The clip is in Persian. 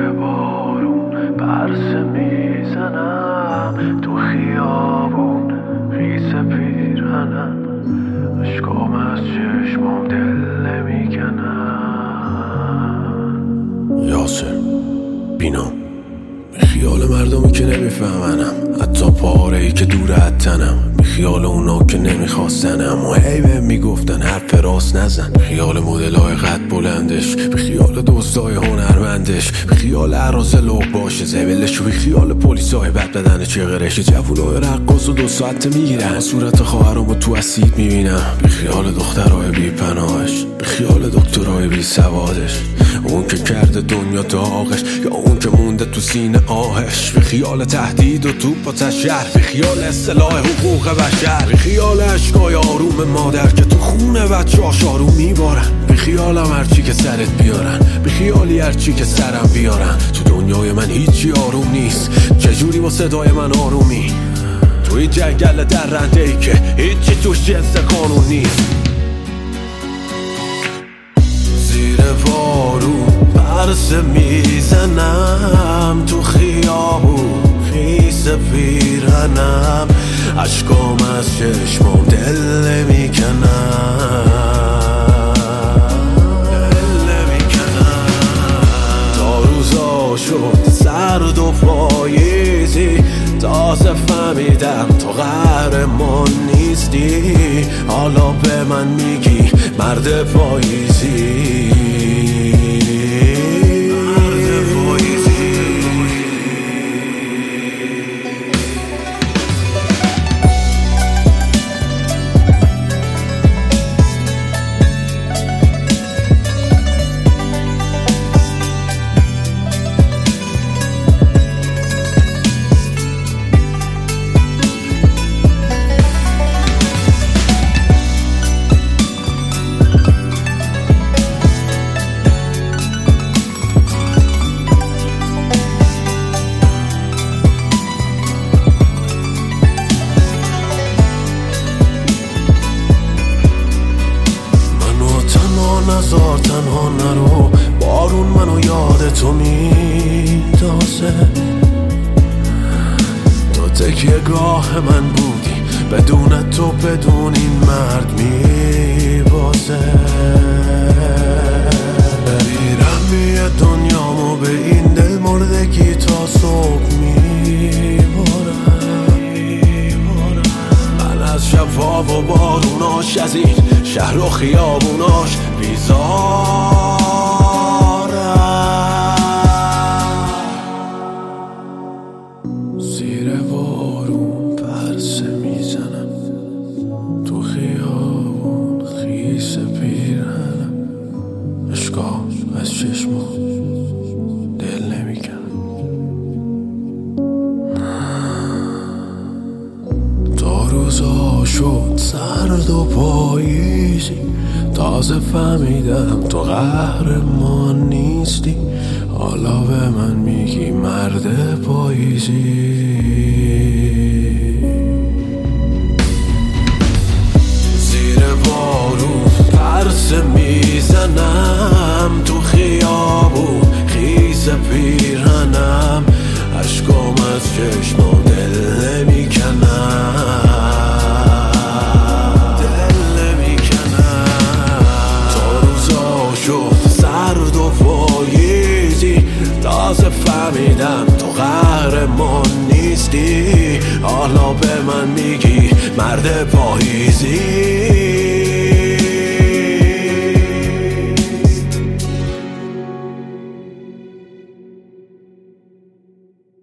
زیر بارون برسه میزنم، تو خیابون خیس پیرهنم، اشکام از چشمام دل نمیکنم. یاسر بینا خیال مردمی که نمیفهمنم، حتی پاره‌ای که دور از تنم، خیال اونا که نمیخواستنم و هی بهم میگفتن حرف راست نزن. خیال مدلای قد بلندش، به خیال دوستای هنرمندش، به خیال عراض لوب باشه زبلش، و به خیال پلیسای بد بدن چغرش، جوونای رقاص و 2 ساعت میگیرن صورت خواهرامو تو اسید میبینم. به خیال دخترای بی پناهش، به خیال دکترای بی سوادش، اون که کرده دنیا داغش یا اون که مونده تو سینه آهش. به خیال تهدید و توپ و تشهر، به خیال اصلاح حقوق بشر، به خیال اشکای آروم مادر که تو خونه بچه‌هاش آروم میبارن. به خیالم هرچی که سرت بیارن، به خیالی هرچی که سرم بیارن. تو دنیای من هیچی آروم نیست، چجوری با صدای من آرومی؟ توی جنگل درنده ای که هیچی توش جنس قانون نیست. زیر بارون برسه میزنم، تو خیابون خیس پیرهنم، اشکام از چشمام دل نمیکنم. تا روزا شد سرد و پاییزی، تازه فهمیدم تو قهرمان نیستی، حالا به من میگی مرد پاییزی. نزار تنها نرو، بارون منو یاد تو میدازه. تو تکیه‌گاه من بودی، بدون تو بدون این مرد میبازه. بیرحمی دنیامو به این دل مردگی تا صبح میبارم. من از شب‌ها و باروناش، از این شهر و خیابوناش بیزارم. زیر بارون پرسه میزنم، تو خیابون خیس پیرهنم، اشکام از چشمام دل نمیکنم. تا روزا شد سرد و پاییزی، تازه فهمیدم تو قهرمان نیستی، حالا به من میگی مرد پاییزی. زیر بارون پرسه میزنم، تو خیابون خیس پیرهنم، اشکام از چشمام دل نمیکنم. سرد و پاییزی، تازه فهمیدم تو قهرمان نیستی، حالا به من میگی مرد پاییزی.